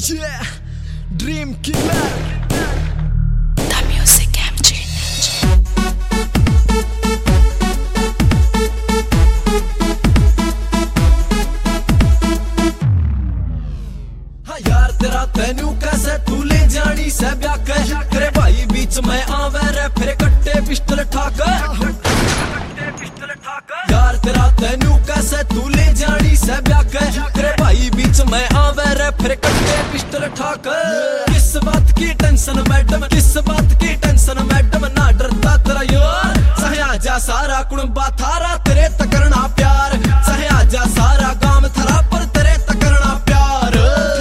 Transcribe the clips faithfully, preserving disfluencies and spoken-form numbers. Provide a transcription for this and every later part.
Yeah, Dream Killer. The music game change. हाँ यार तेरा तेनू कैसे तू ले जानी से ब्याह कर तेरे भाई बीच में आवे रे फिर कट्टे पिस्टल ठाकर यार तेरा तेनू कैसे तू ले जानी से ब्याह कर तेरे भाई बीच में आवे रे फिर कट्टे पिस्टल ठाकर किस बात की टेंशन मैडम किस बात की टेंशन मैडम ना डरता तेरा यार सहे आजा सारा कुड़बा थारा तेरे तक करना प्यार सहे आजा सारा काम थारा पर तेरे तक करना प्यार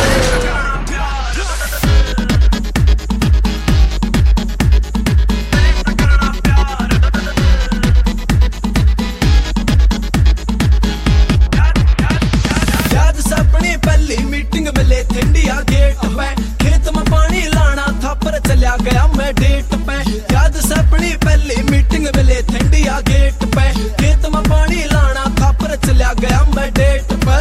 मीटिंग मिले थे इंडिया गेट पे खेत में पानी लाना था पर चला गया मैं डेट पे याद से अपनी पहली मीटिंग मिले थे इंडिया गेट पे खेत में पानी लाना था पर चला गया मैं डेट पे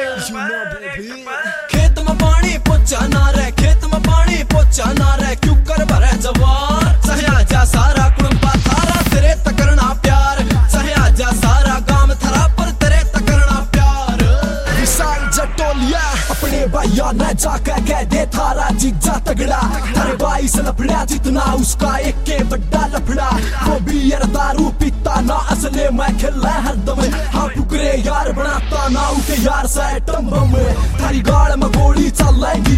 खेत में पानी पोचा ना रहे खेत में पानी पोचा ना रहे क्यों कर भरे जवार सहे आजा सारा कुड़बा थारा तेरे तक करना प्यार सहे आजा सारा गांव थारा पर तेरे तक करना प्यार विशाल जटोलिया अपने भैया न जाकर कह दे थारा जीजा तगड़ा थारे भाई से लफड़ा जितना उसका एक के बड़ा लफड़ा वो भी यार दारू पीता ना असले मैं खिला हरदम हाँ फुकरे यार बनाता ना उनके यार से टम्बम थारी गाड़ में गोली चलेगी